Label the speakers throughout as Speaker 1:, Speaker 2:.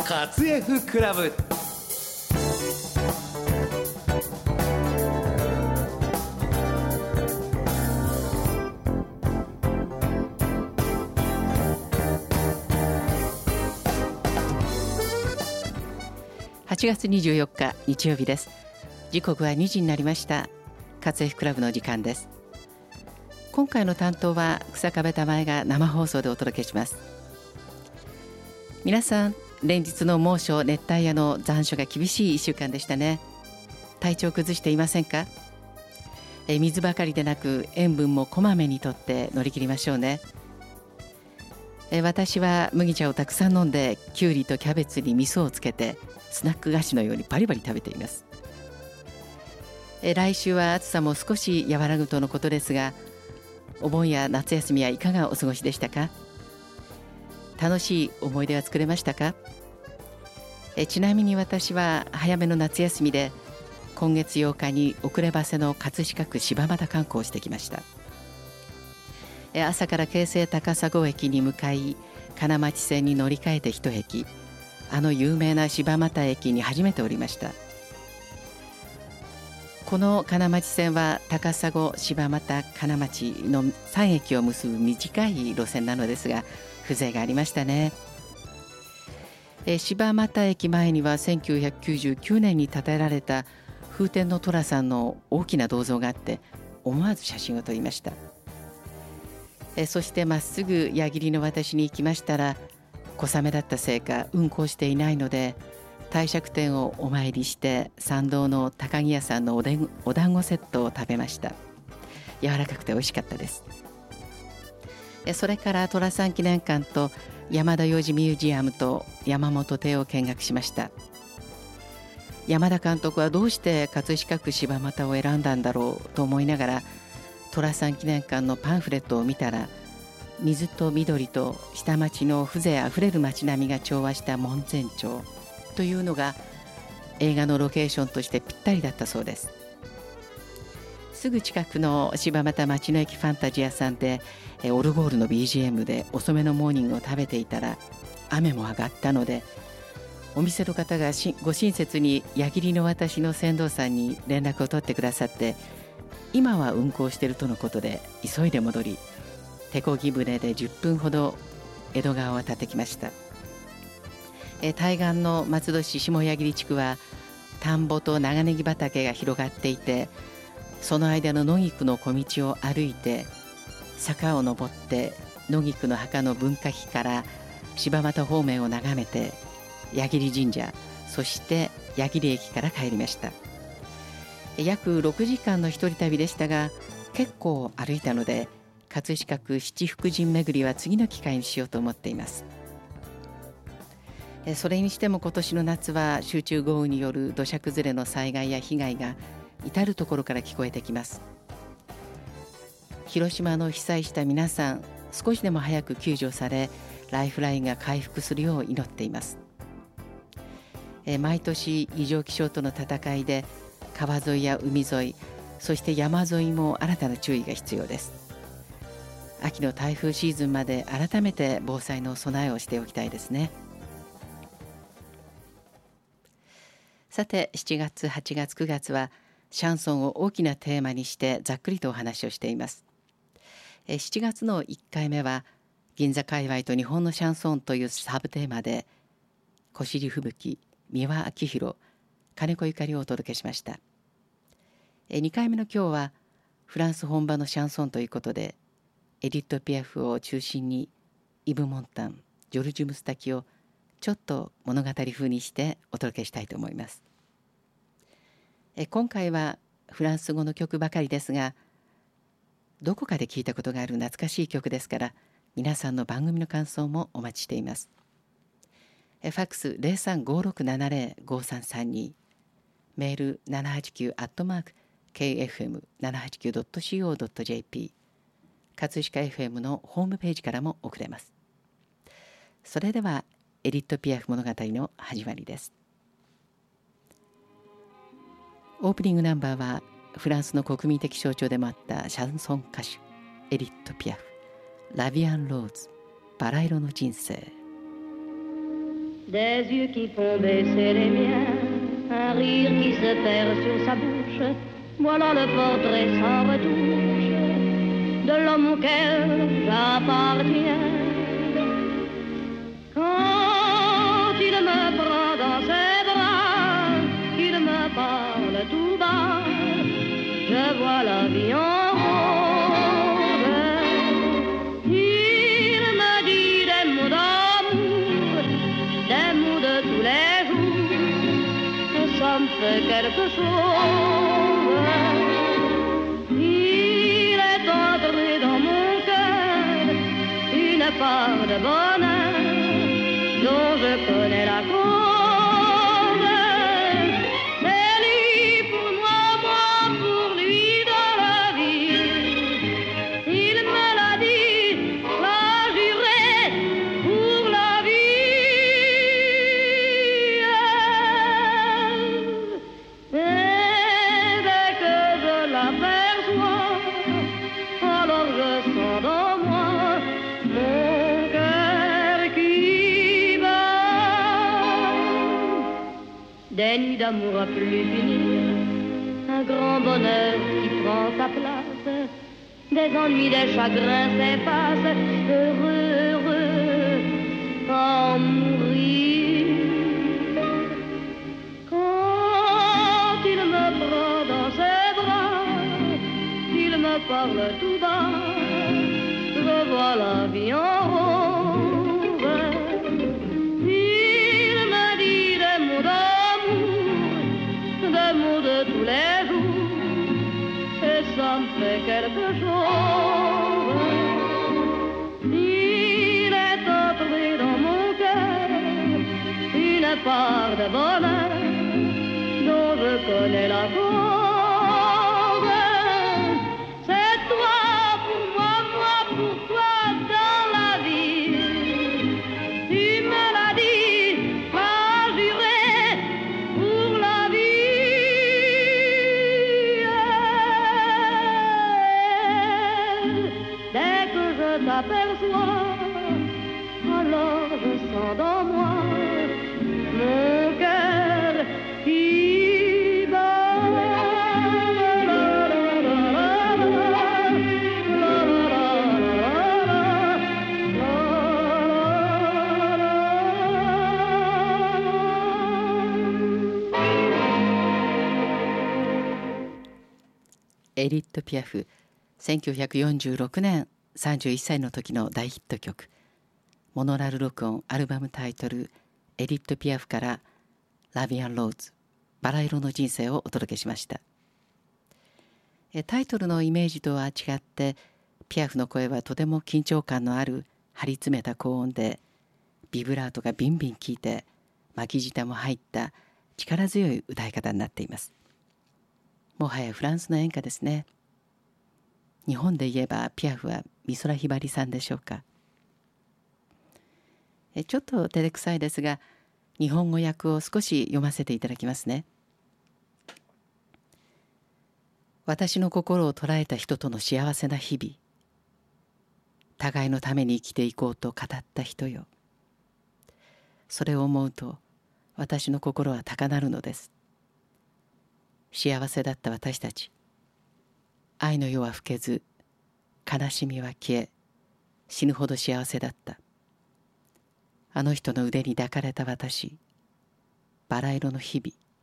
Speaker 1: 活 F クラブ。
Speaker 2: 8月24日日曜日です。時刻は2時になりました。活 F クラブの時間です。今回の担当は草壁玉江が生放送でお届けします。皆さん、連日の猛暑熱帯夜の残暑が厳しい1週間でしたね。体調崩していませんか？水ばかりでなく塩分もこまめにとって乗り切りましょうね。私は麦茶をたくさん飲んで、きゅうりとキャベツに味噌をつけてスナック菓子のようにバリバリ食べています。来週は暑さも少し和らぐとのことですが、お盆や夏休みはいかがお過ごしでしたか？楽しい思い出は作れましたか？ちなみに私は早めの夏休みで今月8日に遅ればせの葛飾区柴又観光をしてきました。朝から京成高砂駅に向かい、金町線に乗り換えて一駅、あの有名な柴又駅に初めて降りました。この金町線は高砂、柴又、金町の3駅を結ぶ短い路線なのですが、風情がありましたね。柴又駅前には1999年に建てられた風天の寅さんの大きな銅像があって、思わず写真を撮りました。そしてまっすぐ矢切の私に行きましたら、小雨だったせいか運行していないので、帝釈天をお参りして参道の高木屋さんのお団子セットを食べました。柔らかくて美味しかったです。それから寅さん記念館と山田洋次ミュージアムと山本邸を見学しました。山田監督はどうして葛飾区柴又を選んだんだろうと思いながら、寅さん記念館のパンフレットを見たら、水と緑と下町の風情あふれる街並みが調和した門前町というのが映画のロケーションとしてぴったりだったそうです。すぐ近くの柴又町の駅ファンタジアさんでオルゴールの BGM で遅めのモーニングを食べていたら、雨も上がったので、お店の方がご親切に矢切の私の船頭さんに連絡を取ってくださって、今は運行しているとのことで急いで戻り、手漕ぎ船で10分ほど江戸川を渡ってきました。対岸の松戸市下矢切地区は田んぼと長ネギ畑が広がっていて、その間の野菊の小道を歩いて坂を登って野菊の墓の文化碑から柴又方面を眺めて矢切神社、そして矢切駅から帰りました。約6時間の一人旅でしたが、結構歩いたので葛飾区七福神巡りは次の機会にしようと思っています。それにしても今年の夏は集中豪雨による土砂崩れの災害や被害が至るところから聞こえてきます。広島の被災した皆さん、少しでも早く救助され、ライフラインが回復するよう祈っています。毎年異常気象との戦いで川沿いや海沿い、そして山沿いも新たな注意が必要です。秋の台風シーズンまで改めて防災の備えをしておきたいですね。さて、7月、8月、9月はシャンソンを大きなテーマにしてざっくりとお話をしています。7月の1回目は銀座界隈と日本のシャンソンというサブテーマで、小尻吹雪、三輪明宏、金子ゆかりをお届けしました。2回目の今日はフランス本場のシャンソンということで、エディット・ピアフを中心にイブ・モンタン、ジョルジュ・ムスタキをちょっと物語風にしてお届けしたいと思います。今回はフランス語の曲ばかりですが、どこかで聞いたことがある懐かしい曲ですから、皆さんの番組の感想もお待ちしています。ファックス 0356705332、メール 789@kfm789.co.jp、 葛飾 FM のホームページからも送れます。それではエディット・ピアフ物語の始まりです。オープニングナンバーはフランスの国民的象徴でもあったシャンソン歌手エディット・ピアフ、ラビアン・ローズ、バラ色の人生。
Speaker 1: des yeux qui font baisser les miens, un rire qui se perd sur sa bouche. Voilà le portrait sans retouche de l'homme auquel j'appartiens. Quand il me prend dans ses bras, qu'il me parle tout bas, je vois la vie en rose. Il me dit des mots d'amour, des mots de tous les jours, et ça me fait quelque chose. Il est entré dans mon cœur une part de bonheur dont je connais la cause. C'est lui pour moi, moi pour lui dans la vie. Il me l'a dit, l'a juré pour la vie. Et dès que je l'aperçois, alors je sens dans moi mon cœur qui bat. Des nuits d'amour à plus finir, un grand bonheur qui prend sa place, des ennuis, des chagrins s'effacent, heureux, heureux, à en mourir. Quand il me prend dans ses bras, il me parle tout bas, je vois la vie en rose. Il me dit des mots d'amour, des mots de tous les jours, et ça me fait quelque chose. Il est entré dans mon cœur une part de bonheur dont je connais la cause. C'est toi pour moi, moi pour toi dans la vie. Tu me l'as dit, l'as juré pour la vie. Dès que je t'aperçois, alors je sens dans moi mon cœur qui bat.
Speaker 2: エディット・ピアフ、1946年31歳の時の大ヒット曲、モノラル録音アルバムタイトルエディット・ピアフからラビアン・ローズ、バラ色の人生をお届けしました。タイトルのイメージとは違って、ピアフの声はとても緊張感のある張り詰めた高音で、ビブラートがビンビン効いて巻き舌も入った力強い歌い方になっています。もはやフランスの演歌ですね。日本で言えばピアフは美空ひばりさんでしょうか。ちょっと照れくさいですが、日本語訳を少し読ませていただきますね。私の心を捉えた人との幸せな日々、互いのために生きていこうと語った人よ。それを思うと私の心は高鳴るのです。幸せだった私たち。愛の夜は更けず、悲しみは消え、死ぬほど幸せだった。あの人の腕に抱かれた私、バラ色の日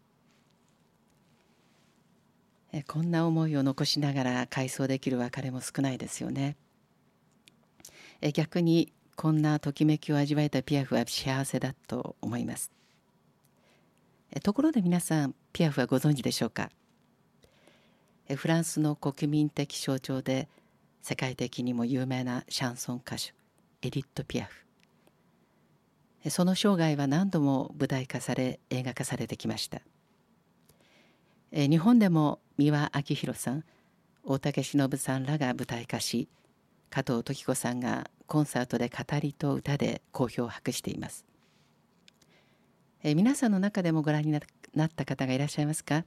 Speaker 2: 々。こんな思いを残しながら回想できる別れも少ないですよね。逆にこんなときめきを味わえたピアフは幸せだと思います。ところで皆さん、ピアフはご存知でしょうか。フランスの国民的象徴で世界的にも有名なシャンソン歌手エディット・ピアフ。その生涯は何度も舞台化され映画化されてきました。日本でも三輪明宏さん、大竹しのぶさんらが舞台化し、加藤登紀子さんがコンサートで語りと歌で好評を博しています。皆さんの中でもご覧になった方がいらっしゃいますか。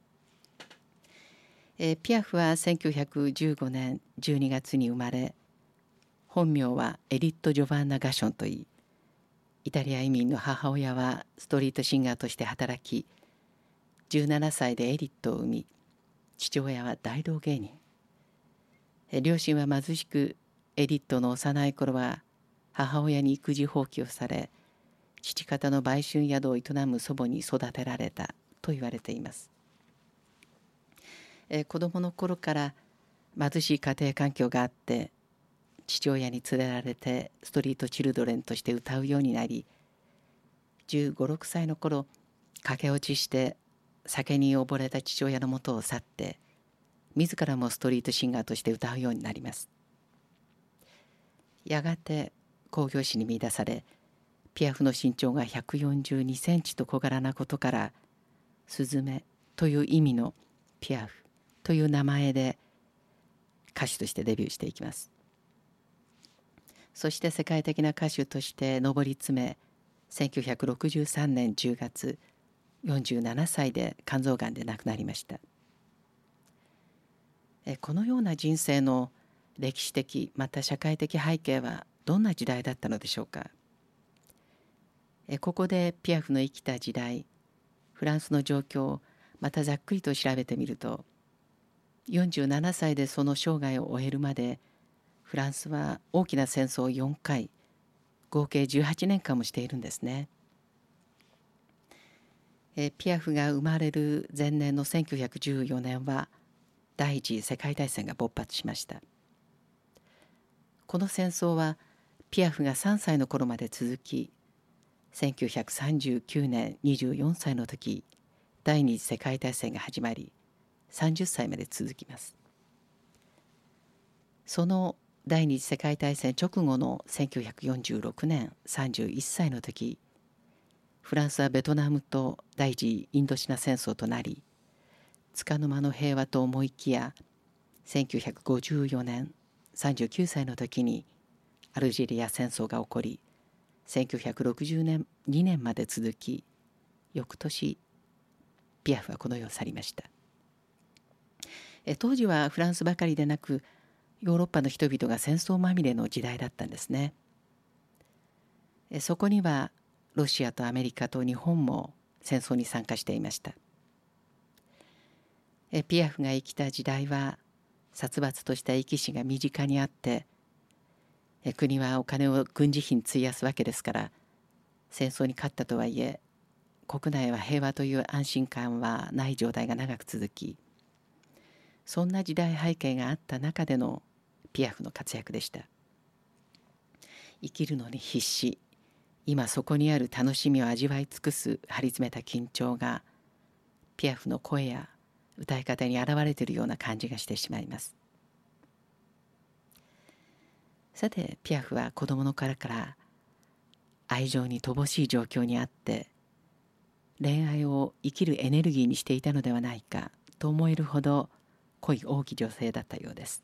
Speaker 2: ピアフは1915年12月に生まれ、本名はエディット・ジョバンナ・ガションといい、 イタリア移民の母親はストリートシンガーとして働き、17歳でエリットを産み、父親は大道芸人。両親は貧しく、エディットの幼い頃は母親に育児放棄をされ、父方の売春宿を営む祖母に育てられたと言われています。子供の頃から貧しい家庭環境があって、父親に連れられてストリートチルドレンとして歌うようになり、15、6歳の頃、駆け落ちして酒に溺れた父親のもとを去って、自らもストリートシンガーとして歌うようになります。やがて興行師に見出され、ピアフの身長が142センチと小柄なことから、スズメという意味のピアフという名前で歌手としてデビューしていきます。そして世界的な歌手として上り詰め、1963年10月、47歳で肝臓がんで亡くなりました。このような人生の歴史的また社会的背景はどんな時代だったのでしょうか。ここでピアフの生きた時代、フランスの状況をまたざっくりと調べてみると、47歳でその生涯を終えるまで、フランスは大きな戦争を4回、合計18年間もしているんですね。ピアフが生まれる前年の1914年は、第一次世界大戦が勃発しました。この戦争はピアフが3歳の頃まで続き、1939年24歳の時、第二次世界大戦が始まり、30歳まで続きます。その第二次世界大戦直後の1946年31歳の時、フランスはベトナムと第一次インドシナ戦争となり、束の間の平和と思いきや、1954年39歳の時にアルジェリア戦争が起こり、1962年まで続き、翌年ピアフはこの世を去りました。当時はフランスばかりでなく、ヨーロッパの人々が戦争まみれの時代だったんですね。そこにはロシアとアメリカと日本も戦争に参加していました。ピアフが生きた時代は、殺伐とした生き死が身近にあって、国はお金を軍事費に費やすわけですから、戦争に勝ったとはいえ、国内は平和という安心感はない状態が長く続き、そんな時代背景があった中でのピアフの活躍でした。生きるのに必死、今そこにある楽しみを味わい尽くす張り詰めた緊張が、ピアフの声や歌い方に現れているような感じがしてしまいます。さて、ピアフは子供の頃から愛情に乏しい状況にあって、恋愛を生きるエネルギーにしていたのではないかと思えるほど恋多き女性だったようです。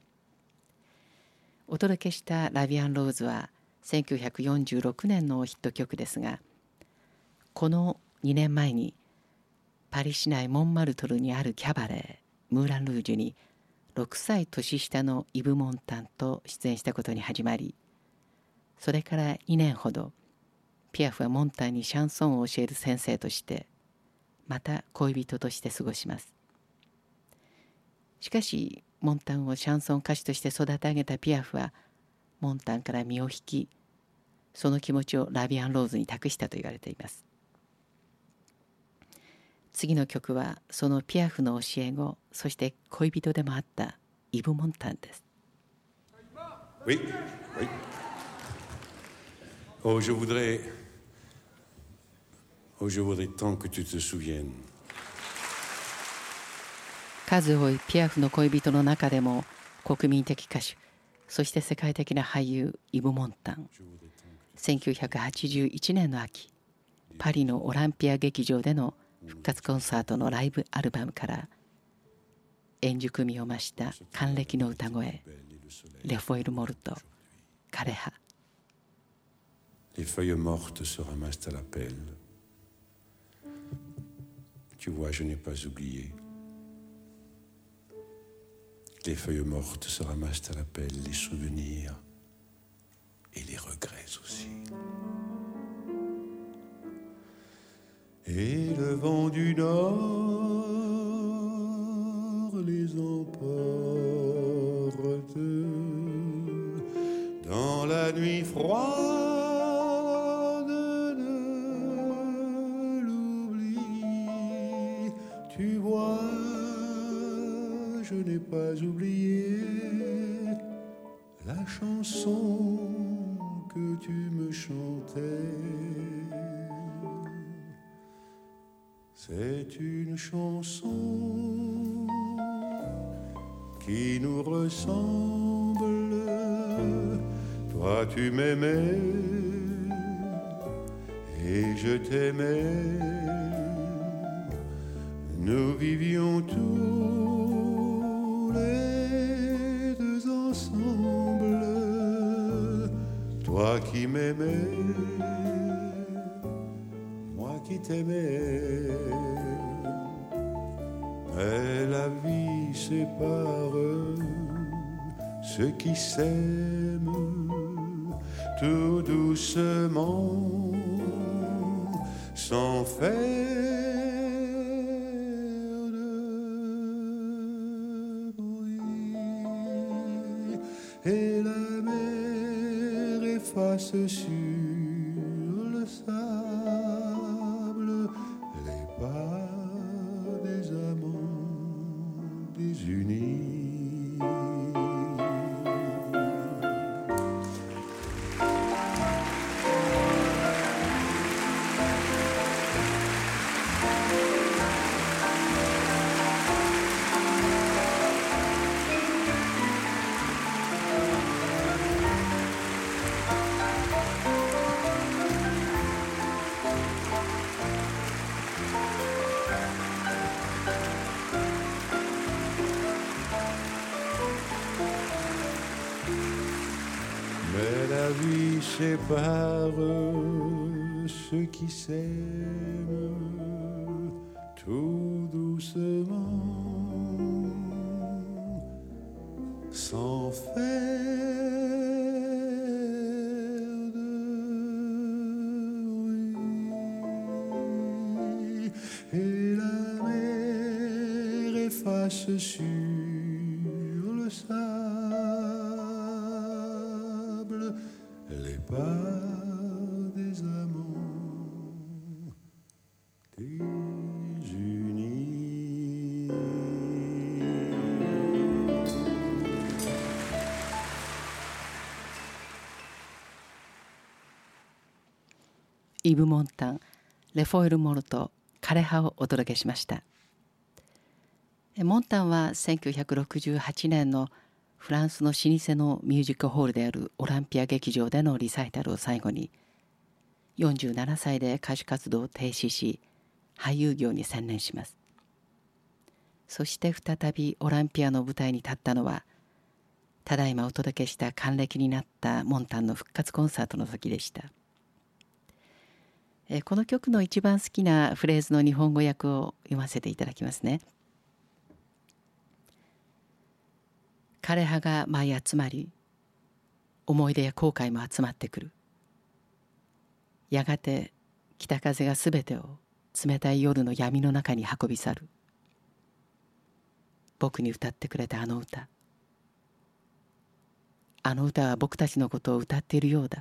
Speaker 2: お届けしたラビアンローズは1946年のヒット曲ですが、この2年前にパリ市内モンマルトルにあるキャバレームーラン・ルージュに6歳年下のイブ・モンタンと出演したことに始まり、それから2年ほどピアフはモンタンにシャンソンを教える先生として、また恋人として過ごします。しかしモンタンをシャンソン歌手として育て上げたピアフはモンタンから身を引き、その気持ちをラビアン・ローズに託したと言われています。次の曲はそのピアフの教え子、そして恋人でもあったイブ・モンタンです。
Speaker 3: Oui, oui. Oh, je voudrais tant que tu te souviennes.
Speaker 2: 数多いピアフの恋人の中でも国民的歌手、そして世界的な俳優イブ・モンタン。1981年の秋、パリのオランピア劇場での復活コンサートのライブアルバムから円熟味を増した還暦の歌声、レフォイル・モルト、枯葉。
Speaker 3: Les feuilles mortes se ramassent à la pelle. Tu vois, je n'ai pas oublié. Les feuilles mortes se ramassent à la pelle, les souvenirs et les regrets aussi. vent du nord les emporte dans la nuit froide de l'oubli. Tu vois, je n'ai pas oublié la chanson que tu me chantais. C'est une chanson qui nous ressemble. Toi tu m'aimais et je t'aimais. Nous vivions tous les deux ensemble. Toi qui m'aimais, moi qui t'aimais. Mais la vie sépare ceux qui s'aiment tout doucement, sans faire de bruit. Et la mer efface sur le sable les pas des amants désunis. Mais la vie sépare ceux qui s'aiment tout doucement, sans faire de bruit. Et la mer efface sur le sable les pas des amants désunis.
Speaker 2: イブ・モンタン、レフォイル・モルト、枯葉をお届けしました。モンタンは1968年のフランスの老舗のミュージックホールであるオランピア劇場でのリサイタルを最後に47歳で歌手活動を停止し俳優業に専念します。そして再びオランピアの舞台に立ったのはただいまお届けした還暦になったモンタンの復活コンサートの時でした。この曲の一番好きなフレーズの日本語訳を読ませていただきますね。枯葉が舞い集まり、思い出や後悔も集まってくる。やがて北風がすべてを冷たい夜の闇の中に運び去る。僕に歌ってくれたあの歌。あの歌は僕たちのことを歌っているようだ。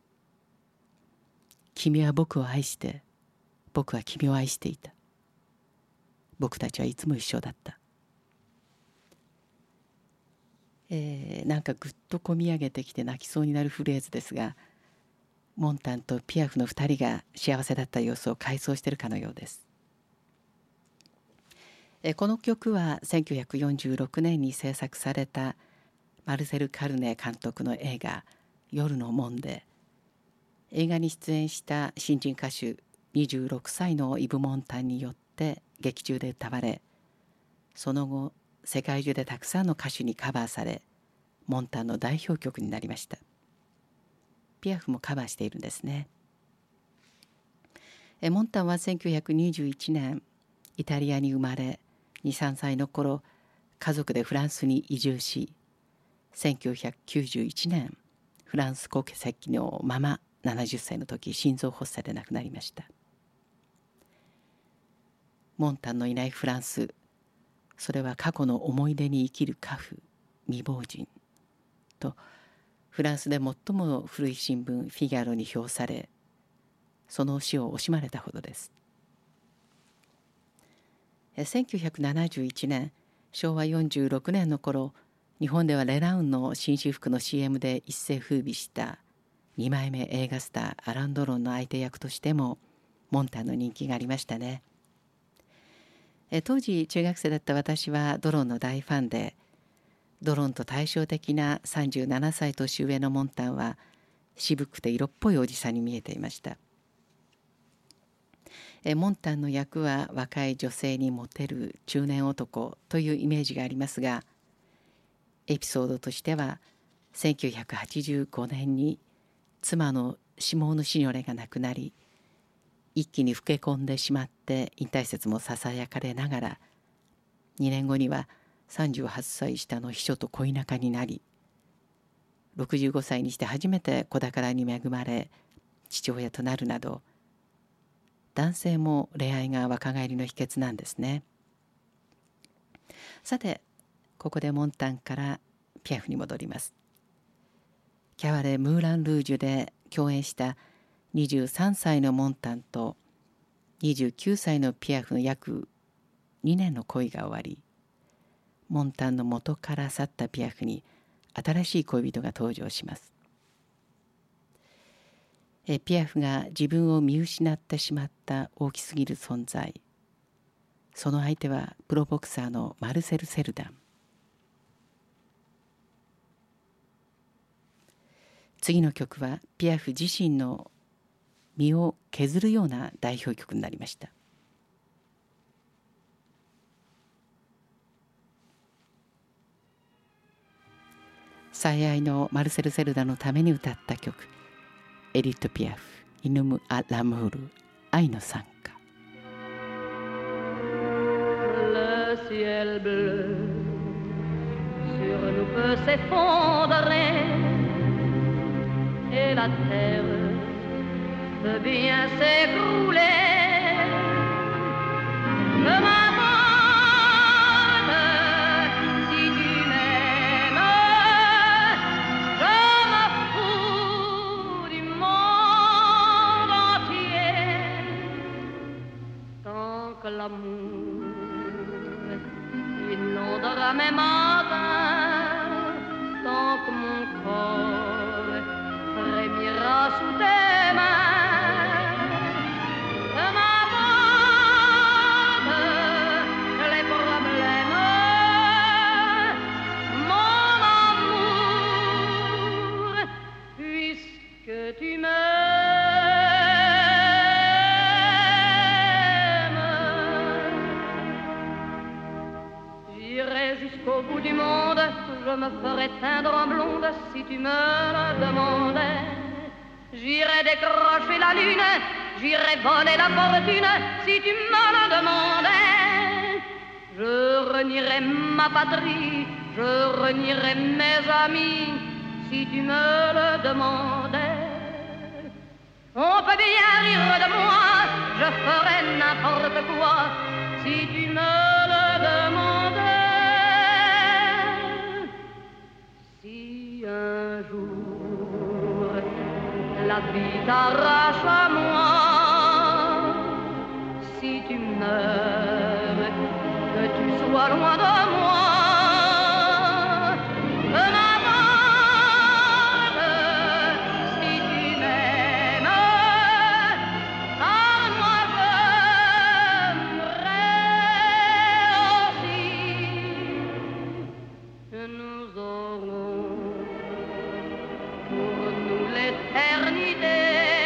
Speaker 2: 君は僕を愛して、僕は君を愛していた。僕たちはいつも一緒だった。なんかぐっとこみ上げてきて泣きそうになるフレーズですが、モンタンとピアフの2人が幸せだった様子を回想しているかのようです。この曲は1946年に制作されたマルセル・カルネ監督の映画「夜の門」で映画に出演した新人歌手26歳のイブ・モンタンによって劇中で歌われ、その後世界中でたくさんの歌手にカバーされ、モンタンの代表曲になりました。ピアフもカバーしているんですね。モンタンは1921年イタリアに生まれ、2、3歳の頃家族でフランスに移住し、1991年フランス国籍のまま70歳の時心臓発作で亡くなりました。 モンタンのいないフランス、それは過去の思い出に生きる家父、未亡人とフランスで最も古い新聞フィギャロに評され、その死を惜しまれたほどです。1971年、昭和46年の頃、日本ではレナウンの紳士服の CM で一世風靡した2枚目映画スターアラン・ドロンの相手役としてもモンタンの人気がありましたね。当時中学生だった私はドロンの大ファンで、ドロンと対照的な37歳年上のモンタンは渋くて色っぽいおじさんに見えていました。モンタンの役は若い女性にモテる中年男というイメージがありますが、エピソードとしては1985年に妻のシモーヌ・シニョレが亡くなり、一気に老け込んでしまって引退説もささやかれながら、2年後には38歳下の秘書と恋仲になり、65歳にして初めて子宝に恵まれ父親となるなど、男性も恋愛が若返りの秘訣なんですね。さて、ここでモンタンからピアフに戻ります。キャバレームーラン・ルージュで共演した23歳のモンタンと29歳のピアフの約2年の恋が終わり、モンタンの元から去ったピアフに新しい恋人が登場します。ピアフが自分を見失ってしまった大きすぎる存在、その相手はプロボクサーのマルセル・セルダン。次の曲はピアフ自身の身を削るような代表曲になりました。最愛のマルセル・セルダのために歌った曲、エディット・ピアフ、イヌム・ア・ラムール、愛の賛歌。
Speaker 1: Le ciel bleu sur nous peut s'effondrer et la terre peut bien s'écrouler. Je m'abandonne si tu m'aimes, je me fous du monde entier. Tant que l'amour inondera mes matins, tant que mon corps frémira sous tes mains, je m'abandonne les problèmes, mon amour, puisque tu m'aimes. J'irai jusqu'au bout du monde, je me ferai teindre en blonde si tu me le demandais. J'irai décrocher la lune, j'irai voler la fortune si tu me le demandais. Je renierai ma patrie, je renierai mes amis si tu me le demandais. On peut bien rire de moi, je ferai n'importe quoi si tu me le demandais. Si un jour la vie t'arrache à moi, si tu meurs, que tu sois loin de moi, je m'abandonne si tu m'aimes, car moi j'aimerais aussi. Nous aurons pour nous l'éternité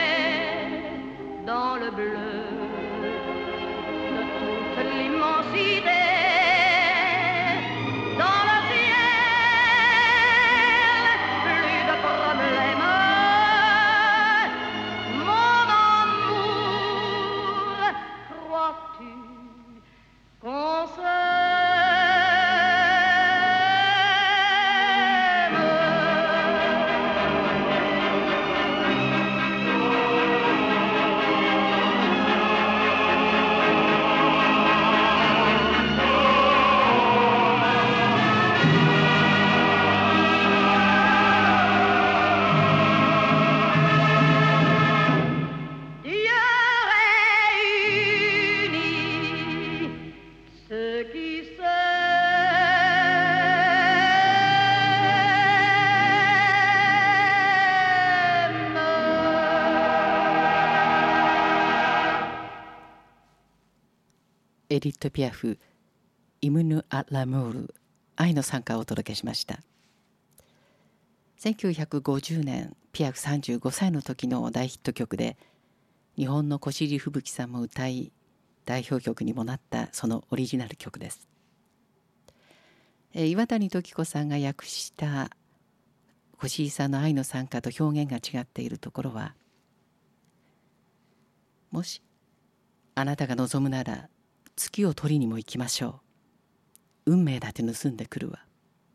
Speaker 1: dans le bleu de toute l'immensité, dans le ciel, plus de problèmes, mon amour, crois-tu qu'on s'aime?
Speaker 2: エディット・ピアフ、イムヌ・ア・ラムール、愛の賛歌をお届けしました。1950年、ピアフ35歳の時の大ヒット曲で、日本の越路吹雪さんも歌い、代表曲にもなったそのオリジナル曲です。岩谷時子さんが訳した越路さんの愛の賛歌と表現が違っているところは、もしあなたが望むなら月を取りにも行きましょう。運命だって盗んでくるわ。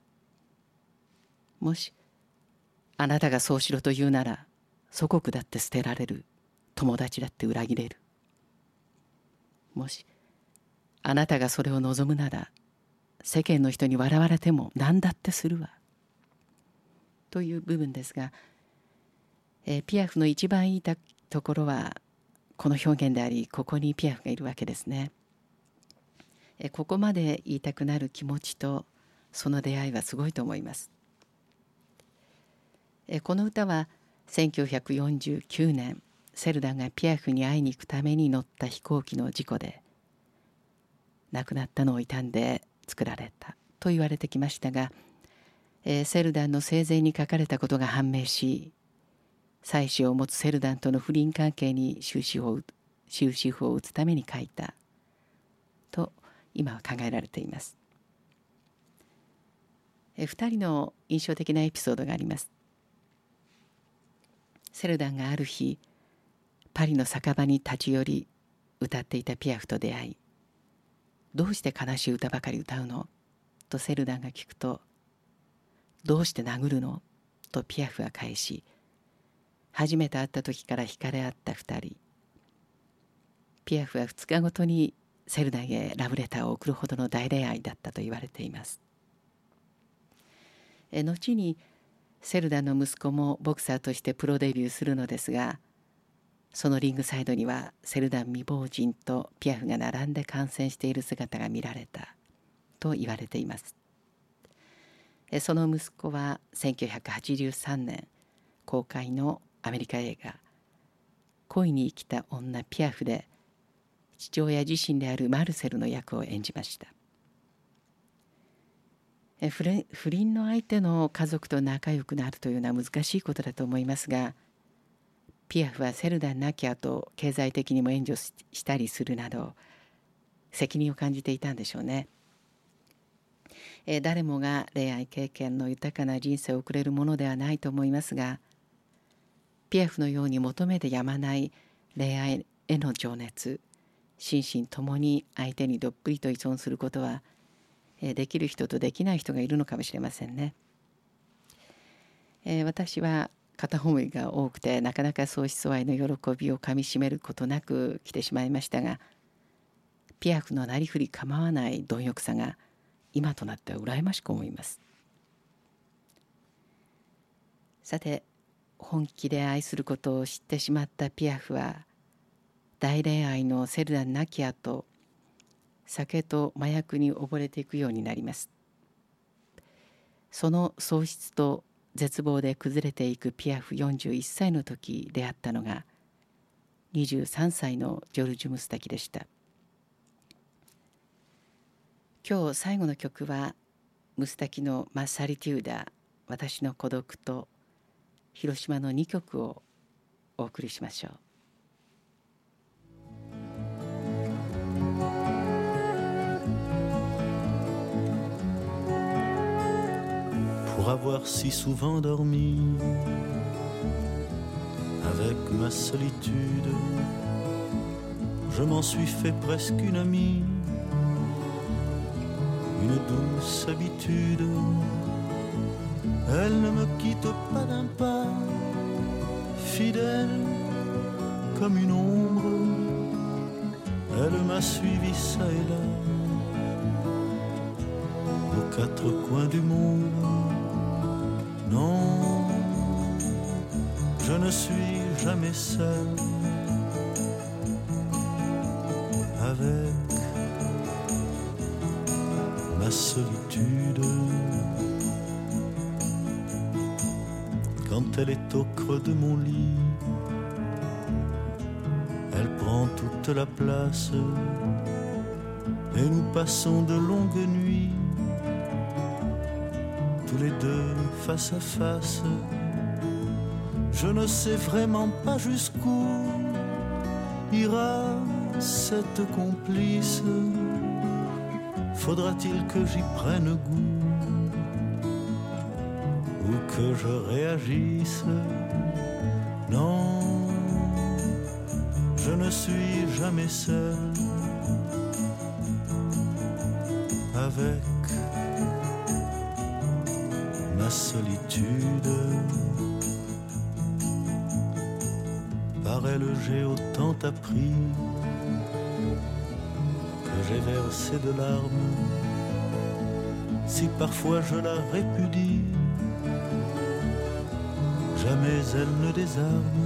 Speaker 2: もしあなたがそうしろと言うなら祖国だって捨てられる。友達だって裏切れる。もしあなたがそれを望むなら世間の人に笑われても何だってするわ。という部分ですが、ピアフの一番いいところはこの表現であり、ここにピアフがいるわけですね。ここまで言いたくなる気持ちとその出会いはすごいと思います。この歌は1949年、セルダンがピアフに会いに行くために乗った飛行機の事故で亡くなったのを悼んで作られたと言われてきましたが、セルダンの生前に書かれたことが判明し、妻子を持つセルダンとの不倫関係に終止符を打つために書いたと今は考えられています。2人の印象的なエピソードがあります。セルダンがある日パリの酒場に立ち寄り歌っていたピアフと出会い、どうして悲しい歌ばかり歌うのとセルダンが聞くと、どうして殴るのとピアフは返し、初めて会った時から惹かれ合った2人。ピアフは2日ごとにセルダンへラブレターを送るほどの大恋愛だったと言われています。後にセルダンの息子もボクサーとしてプロデビューするのですが、そのリングサイドにはセルダン未亡人とピアフが並んで観戦している姿が見られたと言われています。その息子は1983年公開のアメリカ映画「恋に生きた女ピアフ」で父親自身であるマルセルの役を演じました。不倫の相手の家族と仲良くなるというのは難しいことだと思いますが、ピアフはセルダン亡き後経済的にも援助したりするなど責任を感じていたんでしょうね。誰もが恋愛経験の豊かな人生を送れるものではないと思いますが、ピアフのように求めてやまない恋愛への情熱、心身ともに相手にどっぷりと依存することはできる人とできない人がいるのかもしれませんね。私は片思いが多くてなかなか相思相愛の喜びをかみしめることなく来てしまいましたが、ピアフのなりふり構わない貪欲さが今となっては羨ましく思います。さて、本気で愛することを知ってしまったピアフは大恋愛のセルダン亡き後、酒と麻薬に溺れていくようになります。その喪失と絶望で崩れていくピアフ41歳の時出会ったのが23歳のジョルジュ・ムスタキでした。今日最後の曲はムスタキのマッサリテューダ、私の孤独と広島の2曲をお送りしましょう。
Speaker 4: Pour avoir si souvent dormi avec ma solitude, je m'en suis fait presque une amie, une douce habitude. Elle ne me quitte pas d'un pas, fidèle comme une ombre. Elle m'a suivi ça et là, aux quatre coins du monde. Non, je ne suis jamais seul avec ma solitude. Quand elle est au creux de mon lit, elle prend toute la place. et nous passons de longues nuits, tous les deux face à face. Je ne sais vraiment pas jusqu'où ira cette complice. Faudra-t-il que j'y prenne goût ou que je réagisse? Non, je ne suis jamais seul avec ma solitude. Par elle j'ai autant appris que j'ai versé de larmes. Si parfois je la répudie, jamais elle ne désarme.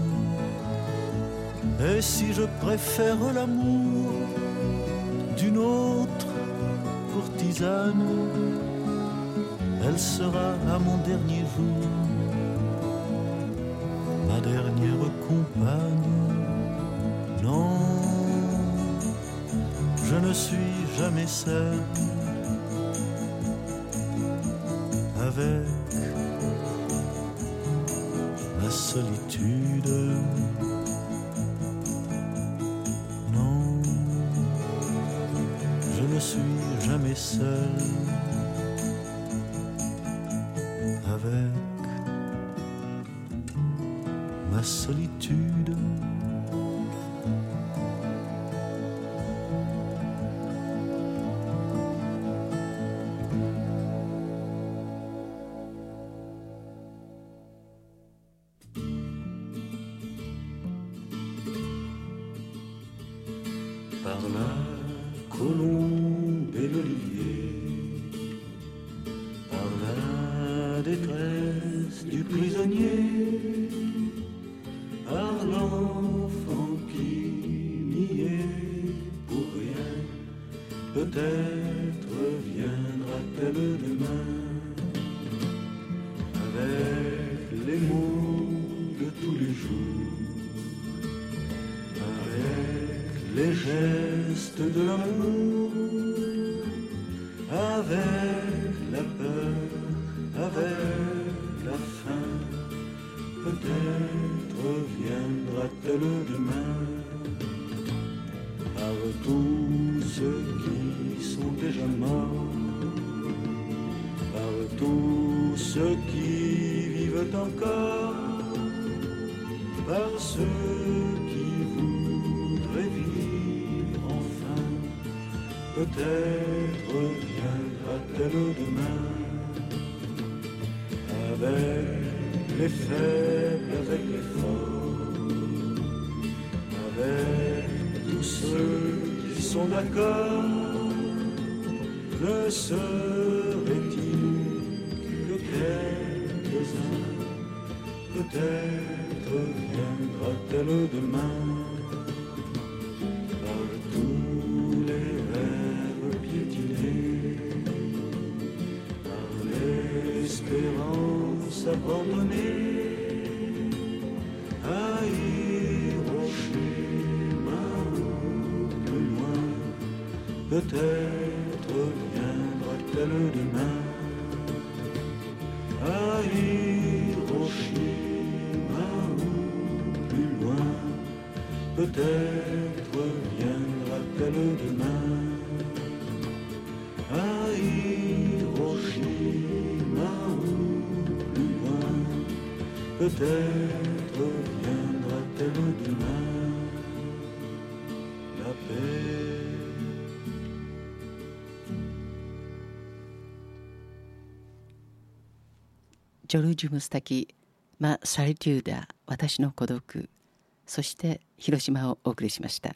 Speaker 4: Et si je préfère l'amour d'une autre courtisane, elle sera à mon dernier jour ma dernière compagne. Non, je ne suis jamais seul avec ma solitude. Non, je ne suis jamais seul avec ma solitude. Par la colombe et l'olivier, par la détresse du prisonnier, par l'enfant qui n'y est pour rien, peut-être viendra-t-elle demain avec les mots de tous les jours, avec les gestes de l'amour, avec la peur, avec la faim. Peut-être viendra-t-elle demain par tous ceux qui sont déjà morts, par tous ceux qui vivent encore, par ceux qui voudraient vivre enfin. Peut-être viendra-t-elle demain avec les faibles, avec les forts, avec tous ceux qui sont d'accord. Ne serait-il que quelques-uns? Peut-être viendra-t-elle demain par tous les rêves piétinés, par l'espérance abandonnée, à Hiroshima ou plus loin. Peut-être viendra-t-elle demain à Hiroshima ou plus loin. Peut-être viendra-t-elle demain à Hiroshima ou plus loin. Peut-être viendra-t-elle demain la paix.
Speaker 2: ジョルジュ・ムスタキ、マ・サリテューダ、私の孤独、そして広島をお送りしました。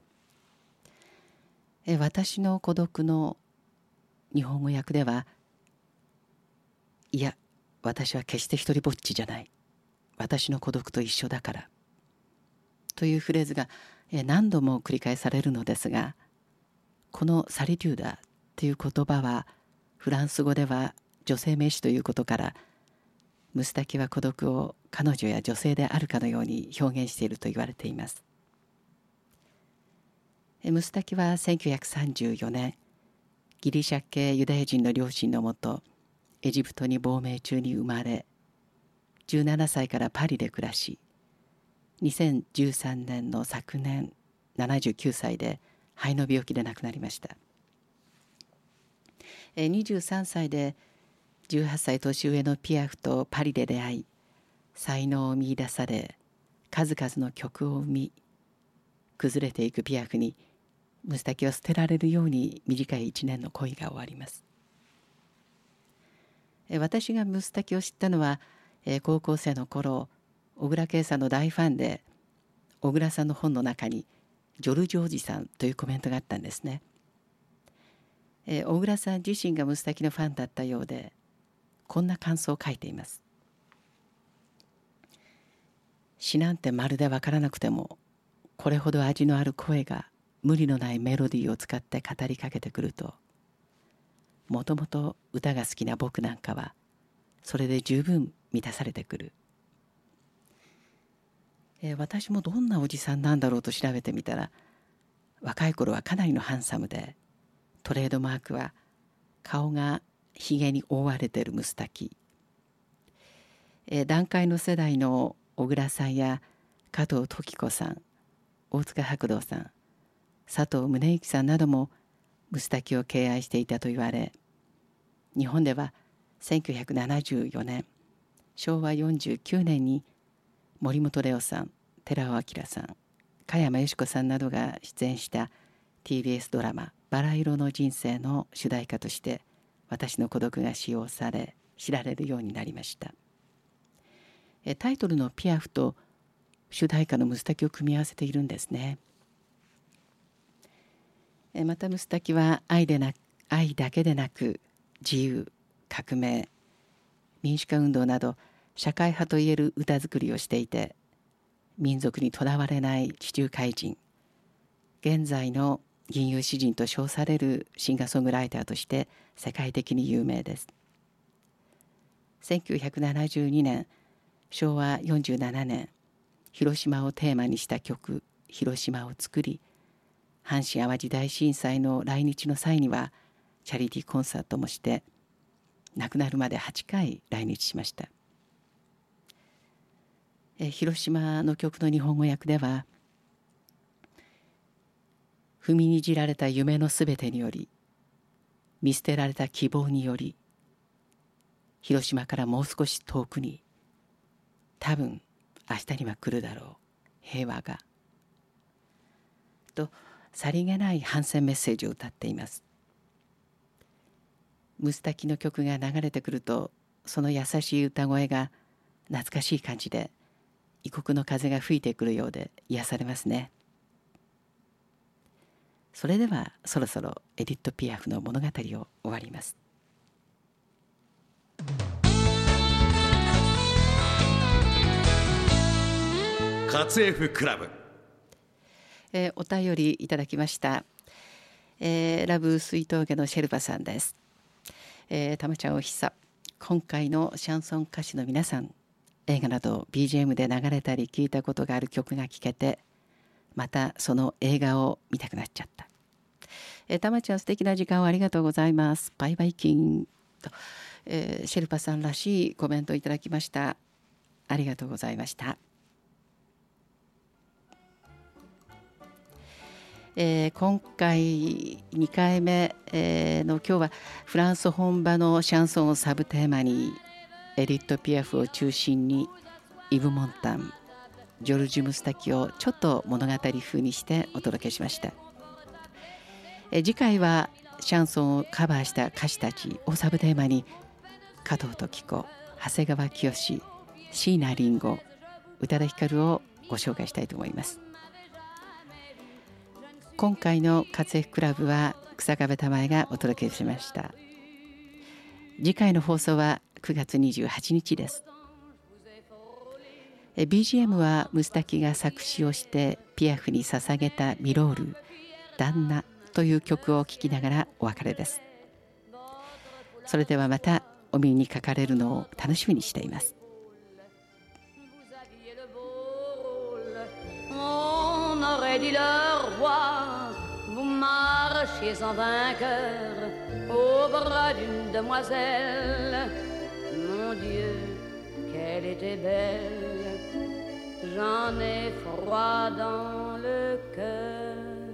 Speaker 2: 私の孤独の日本語訳では、いや、私は決して一人ぼっちじゃない。私の孤独と一緒だから。というフレーズが何度も繰り返されるのですが、このサリテューダという言葉は、フランス語では女性名詞ということから、ムスタキは孤独を彼女や女性であるかのように表現していると言われています。ムスタキは1934年ギリシャ系ユダヤ人の両親のもとエジプトに亡命中に生まれ、17歳からパリで暮らし、2013年の昨年79歳で肺の病気で亡くなりました。23歳で18歳年上のピアフとパリで出会い、才能を見出され数々の曲を生み、崩れていくピアフにムスタキを捨てられるように短い1年の恋が終わります。私がムスタキを知ったのは高校生の頃、小倉圭さんの大ファンで、小倉さんの本の中にジョルジョおじさんというコメントがあったんですね。小倉さん自身がムスタキのファンだったようで、こんな感想を書いています。詩なんてまるでわからなくても、これほど味のある声が無理のないメロディーを使って語りかけてくると、もともと歌が好きな僕なんかはそれで十分満たされてくる。私もどんなおじさんなんだろうと調べてみたら、若い頃はかなりのハンサムで、トレードマークは顔がひげに覆われているムスタキ。団塊の世代の小倉さんや加藤時子さん、大塚白道さん、佐藤宗行さんなどもムスタキを敬愛していたと言われ、日本では1974年、昭和49年に森本レオさん、寺尾明さん、加山由子さんなどが出演した TBS ドラマ「バラ色の人生」の主題歌として私の孤独が使用され、知られるようになりました。タイトルのピアフと主題歌のムスタキを組み合わせているんですね。またムスタキは愛だけでなく自由、革命、民主化運動など社会派といえる歌作りをしていて、民族にとらわれない地中海人、現在の吟遊詩人と称されるシンガーソングライターとして世界的に有名です。1972年、昭和47年、広島をテーマにした曲「広島」を作り、阪神・淡路大震災の来日の際にはチャリティーコンサートもして、亡くなるまで8回来日しました。広島の曲の日本語訳では、踏みにじられた夢のすべてにより、見捨てられた希望により、広島からもう少し遠くに、多分明日には来るだろう平和が、とさりげない反戦メッセージを歌っています。ムスタキの曲が流れてくると、その優しい歌声が懐かしい感じで、異国の風が吹いてくるようで癒されますね。それではそろそろエディット・ピアフの物語を終わります。
Speaker 5: 活 F クラブ、
Speaker 2: お便りいただきました。ラブ水峠のシェルパさんです。たまちゃんおひさ、今回のシャンソン歌手の皆さん、映画など BGM で流れたり聞いたことがある曲が聴けて、またその映画を見たくなっちゃった。たまちゃん素敵な時間をありがとうございます。バイバイキンと、シェルパさんらしいコメントをいただきました。ありがとうございました。今回2回目、の今日はフランス本場のシャンソンをサブテーマに、エディット・ピアフを中心にイヴ・モンタン、ジョルジュ・ムスタキをちょっと物語風にしてお届けしました。次回はシャンソンをカバーした歌手たちをサブテーマに、加藤時子、長谷川清、椎名林檎、宇多田ヒカルをご紹介したいと思います。今回の活躍クラブは草壁たまえがお届けしました。次回の放送は9月28日です。BGM はムスタキが作詞をしてピアフに捧げたミロール「旦那」という曲を聴きながらお別れです。それではまたお耳にかかれるのを楽しみにしています。
Speaker 1: Aurait dit le roi, vous marchiez en vainqueur au bras d'une demoiselle. Mon Dieu, qu'elle était belle, j'en ai froid dans le cœur.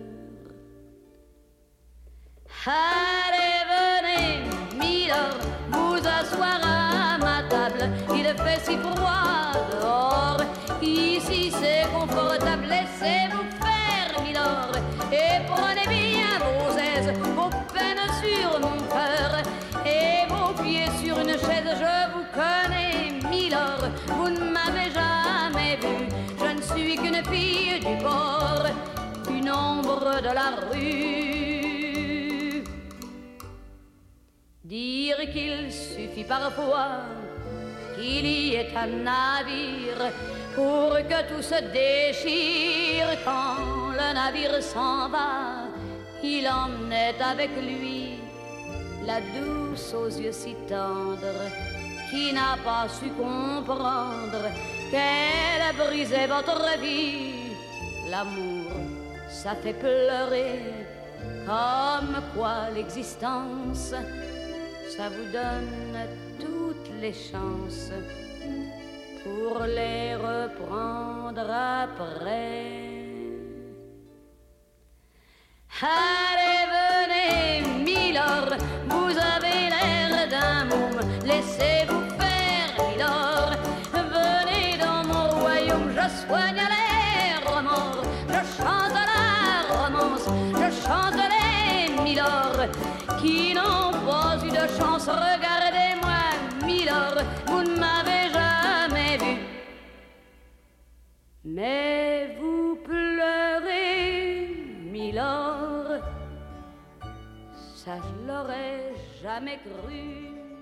Speaker 1: Allez, venez, milord, vous asseoir à ma table. Il fait si froid dehors, ici c'est confortable. Laissez-vous faire, milord, et prenez bien vos aises, vos peines sur mon cœur et vos pieds sur une chaise. Je vous connais, milord, vous ne m'avez jamais vu. Je ne suis qu'une fille du port, une ombre de la rue. Dire qu'il suffit parfois qu'il y ait un navire pour que tout se déchire. Quand le navire s'en va, il emmenait avec lui la douce aux yeux si tendres, qui n'a pas su comprendre qu'elle a brisé votre vie. L'amour, ça fait pleurer, comme quoi l'existence, ça vous donne toutes les chances pour les reprendre après. Allez, venez, milord, vous avez l'air d'un môme, laissez-vous faire, milord. Venez dans mon royaume, je soigne les remords, je chante la romance, je chante les milord qui n'ont pas eu de chance. Regardez-moi, milord, vous ne m'avez jamais vu, mais vous pleurez, milord, ça je l'aurais jamais cru.